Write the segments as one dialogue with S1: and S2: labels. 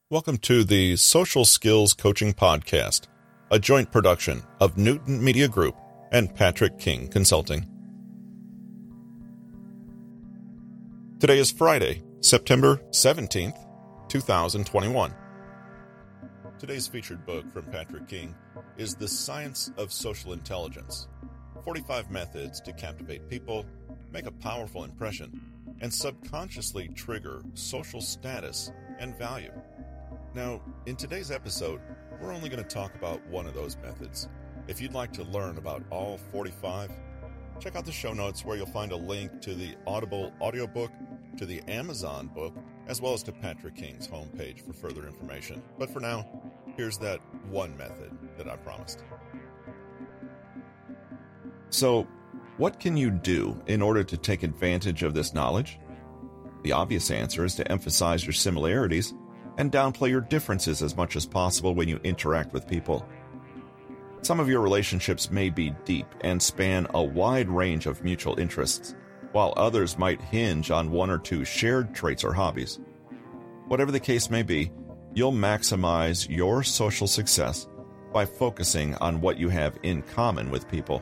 S1: Welcome to the Social Skills Coaching Podcast, a joint production of Newton Media Group and Patrick King Consulting. Today is Friday, September 17th, 2021. Today's featured book from Patrick King is The Science of Social Intelligence, 45 Methods to Captivate People, Make a Powerful Impression, and Subconsciously Trigger Social Status and Value. Now, in today's episode, we're only going to talk about one of those methods. If you'd like to learn about all 45, check out the show notes where you'll find a link to the Audible audiobook, to the Amazon book, as well as to Patrick King's homepage for further information. But for now, here's that one method that I promised. So, what can you do in order to take advantage of this knowledge? The obvious answer is to emphasize your similarities and downplay your differences as much as possible when you interact with people. Some of your relationships may be deep and span a wide range of mutual interests, while others might hinge on one or two shared traits or hobbies. Whatever the case may be, you'll maximize your social success by focusing on what you have in common with people.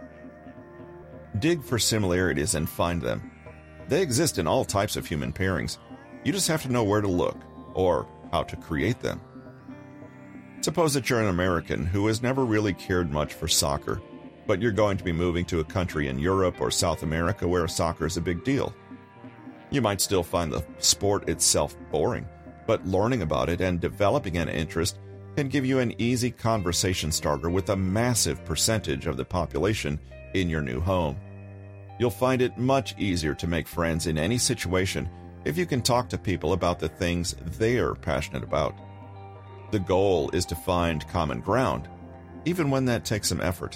S1: Dig for similarities and find them. They exist in all types of human pairings. You just have to know where to look or how to create them. Suppose that you're an American who has never really cared much for soccer, but you're going to be moving to a country in Europe or South America where soccer is a big deal. You might still find the sport itself boring, but learning about it and developing an interest can give you an easy conversation starter with a massive percentage of the population in your new home. You'll find it much easier to make friends in any situation if you can talk to people about the things they're passionate about. The goal is to find common ground, even when that takes some effort.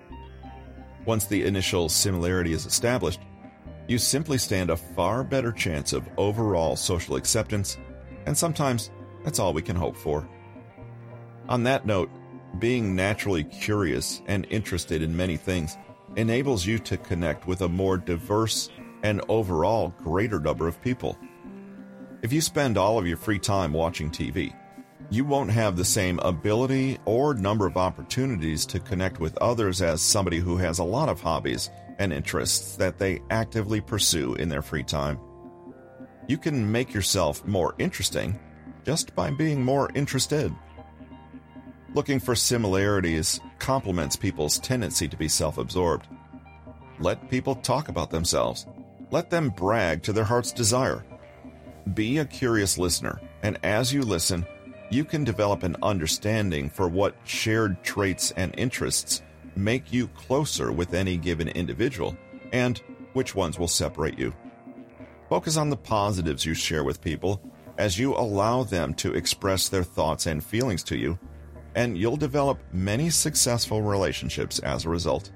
S1: Once the initial similarity is established, you simply stand a far better chance of overall social acceptance, and sometimes that's all we can hope for. On that note, being naturally curious and interested in many things enables you to connect with a more diverse and overall greater number of people. If you spend all of your free time watching TV, you won't have the same ability or number of opportunities to connect with others as somebody who has a lot of hobbies and interests that they actively pursue in their free time. You can make yourself more interesting just by being more interested. Looking for similarities complements people's tendency to be self-absorbed. Let people talk about themselves. Let them brag to their heart's desire. Be a curious listener, and as you listen, you can develop an understanding for what shared traits and interests make you closer with any given individual, and which ones will separate you. Focus on the positives you share with people as you allow them to express their thoughts and feelings to you, and you'll develop many successful relationships as a result.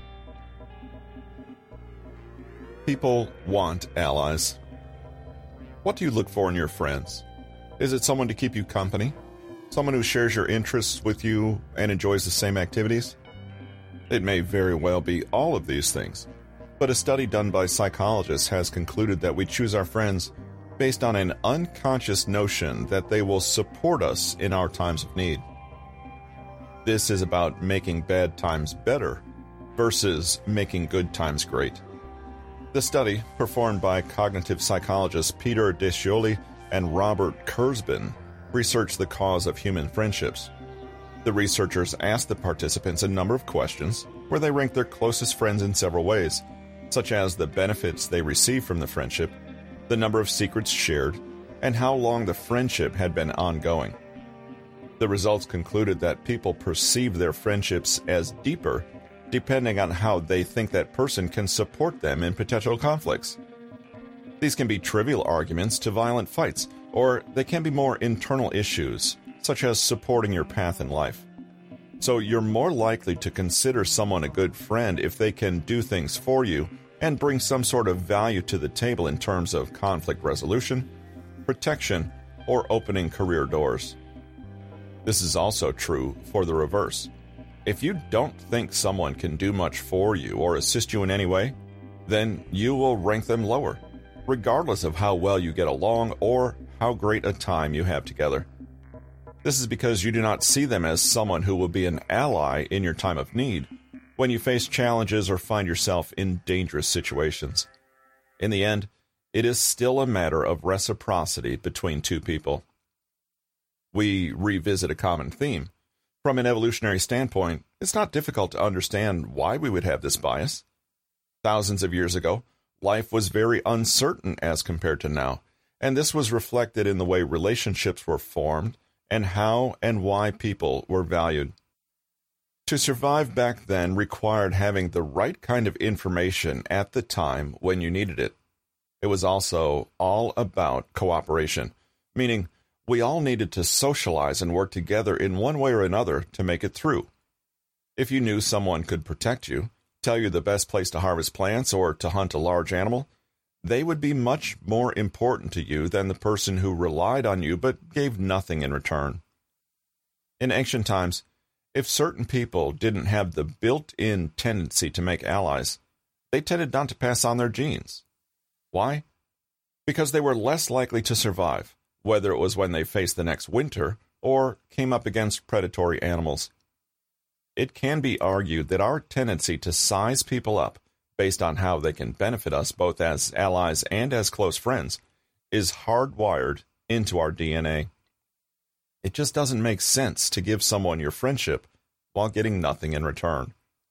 S1: People want allies. What do you look for in your friends? Is it someone to keep you company? Someone who shares your interests with you and enjoys the same activities? It may very well be all of these things, but a study done by psychologists has concluded that we choose our friends based on an unconscious notion that they will support us in our times of need. This is about making bad times better versus making good times great. The study, performed by cognitive psychologists Peter Descioli and Robert Kurzban, researched the cause of human friendships. The researchers asked the participants a number of questions where they ranked their closest friends in several ways, such as the benefits they received from the friendship, the number of secrets shared, and how long the friendship had been ongoing. The results concluded that people perceive their friendships as deeper depending on how they think that person can support them in potential conflicts. These can be trivial arguments to violent fights, or they can be more internal issues, such as supporting your path in life. So you're more likely to consider someone a good friend if they can do things for you and bring some sort of value to the table in terms of conflict resolution, protection, or opening career doors. This is also true for the reverse. If you don't think someone can do much for you or assist you in any way, then you will rank them lower, regardless of how well you get along or how great a time you have together. This is because you do not see them as someone who will be an ally in your time of need when you face challenges or find yourself in dangerous situations. In the end, it is still a matter of reciprocity between two people. We revisit a common theme. From an evolutionary standpoint, it's not difficult to understand why we would have this bias. Thousands of years ago, life was very uncertain as compared to now, and this was reflected in the way relationships were formed and how and why people were valued. To survive back then required having the right kind of information at the time when you needed it. It was also all about cooperation, meaning we all needed to socialize and work together in one way or another to make it through. If you knew someone could protect you, tell you the best place to harvest plants or to hunt a large animal, they would be much more important to you than the person who relied on you but gave nothing in return. In ancient times, if certain people didn't have the built-in tendency to make allies, they tended not to pass on their genes. Why? Because they were less likely to survive, whether it was when they faced the next winter or came up against predatory animals. It can be argued that our tendency to size people up based on how they can benefit us both as allies and as close friends is hardwired into our DNA. It just doesn't make sense to give someone your friendship while getting nothing in return.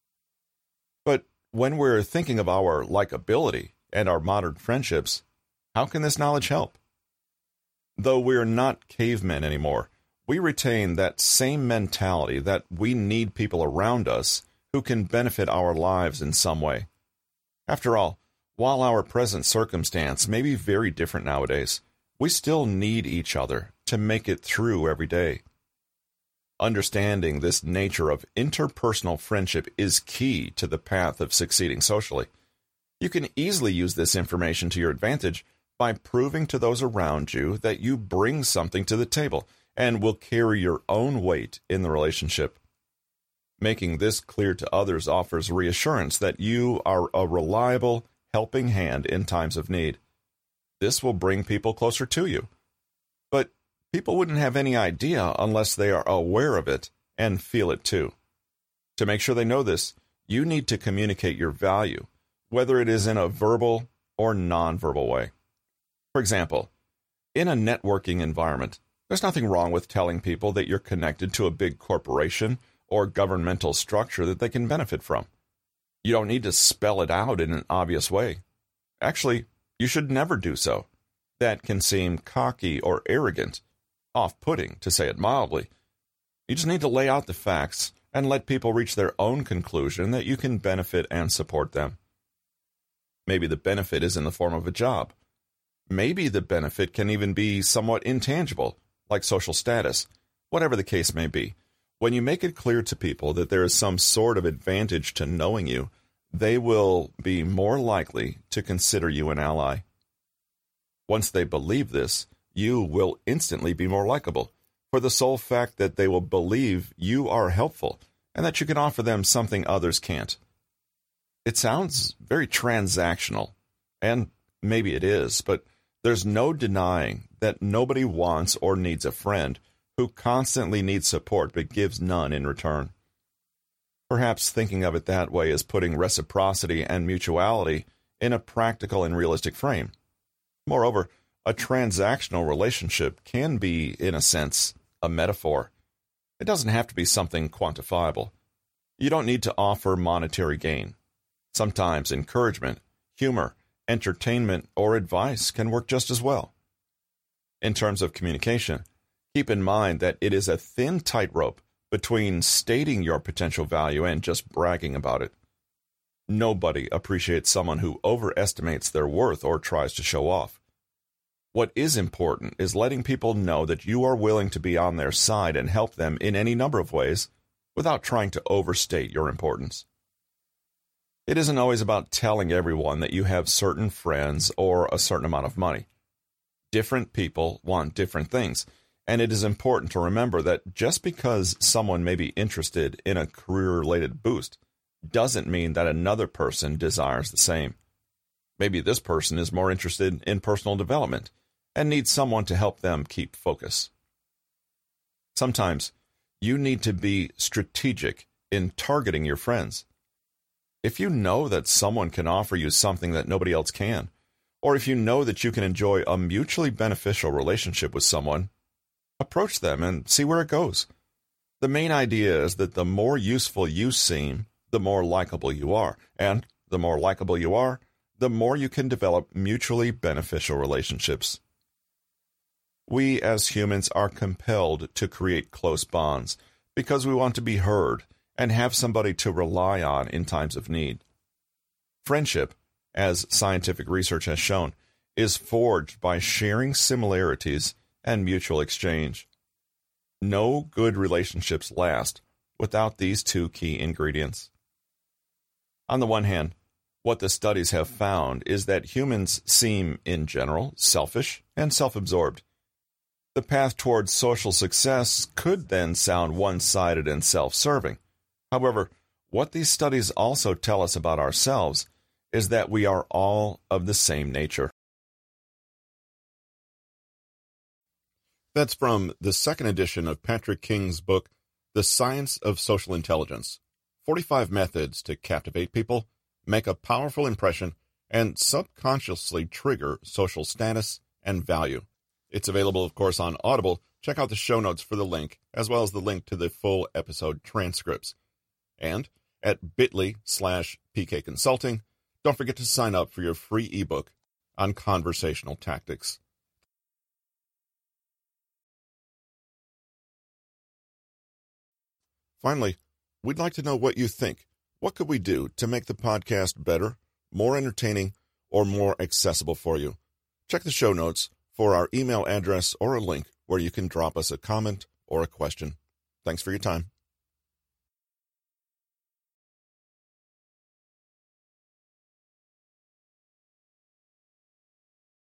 S1: But when we're thinking of our likability and our modern friendships, how can this knowledge help? Though we're not cavemen anymore, we retain that same mentality that we need people around us who can benefit our lives in some way. After all, while our present circumstance may be very different nowadays, we still need each other to make it through every day. Understanding this nature of interpersonal friendship is key to the path of succeeding socially. You can easily use this information to your advantage by proving to those around you that you bring something to the table and will carry your own weight in the relationship. Making this clear to others offers reassurance that you are a reliable, helping hand in times of need. This will bring people closer to you. But people wouldn't have any idea unless they are aware of it and feel it too. To make sure they know this, you need to communicate your value, whether it is in a verbal or nonverbal way. For example, in a networking environment, there's nothing wrong with telling people that you're connected to a big corporation or governmental structure that they can benefit from. You don't need to spell it out in an obvious way. Actually, you should never do so. That can seem cocky or arrogant, off-putting, to say it mildly. You just need to lay out the facts and let people reach their own conclusion that you can benefit and support them. Maybe the benefit is in the form of a job. Maybe the benefit can even be somewhat intangible, like social status. Whatever the case may be, when you make it clear to people that there is some sort of advantage to knowing you, they will be more likely to consider you an ally. Once they believe this, you will instantly be more likable, for the sole fact that they will believe you are helpful and that you can offer them something others can't. It sounds very transactional, and maybe it is, but there's no denying that nobody wants or needs a friend who constantly needs support but gives none in return. Perhaps thinking of it that way is putting reciprocity and mutuality in a practical and realistic frame. Moreover, a transactional relationship can be, in a sense, a metaphor. It doesn't have to be something quantifiable. You don't need to offer monetary gain. Sometimes encouragement, humor, entertainment, or advice can work just as well. In terms of communication, keep in mind that it is a thin tightrope between stating your potential value and just bragging about it. Nobody appreciates someone who overestimates their worth or tries to show off. What is important is letting people know that you are willing to be on their side and help them in any number of ways without trying to overstate your importance. It isn't always about telling everyone that you have certain friends or a certain amount of money. Different people want different things, and it is important to remember that just because someone may be interested in a career-related boost doesn't mean that another person desires the same. Maybe this person is more interested in personal development and needs someone to help them keep focus. Sometimes you need to be strategic in targeting your friends. If you know that someone can offer you something that nobody else can, or if you know that you can enjoy a mutually beneficial relationship with someone, approach them and see where it goes. The main idea is that the more useful you seem, the more likable you are. And the more likable you are, the more you can develop mutually beneficial relationships. We as humans are compelled to create close bonds because we want to be heard and have somebody to rely on in times of need. Friendship, as scientific research has shown, is forged by sharing similarities and mutual exchange. No good relationships last without these two key ingredients. On the one hand, what the studies have found is that humans seem, in general, selfish and self-absorbed. The path towards social success could then sound one-sided and self-serving. However, what these studies also tell us about ourselves is that we are all of the same nature. That's from the second edition of Patrick King's book, The Science of Social Intelligence: 45 Methods to Captivate People, Make a Powerful Impression, and Subconsciously Trigger Social Status and Value. It's available, of course, on Audible. Check out the show notes for the link, as well as the link to the full episode transcripts. And at bit.ly/PK Consulting, don't forget to sign up for your free ebook on conversational tactics. Finally, we'd like to know what you think. What could we do to make the podcast better, more entertaining, or more accessible for you? Check the show notes for our email address or a link where you can drop us a comment or a question. Thanks for your time.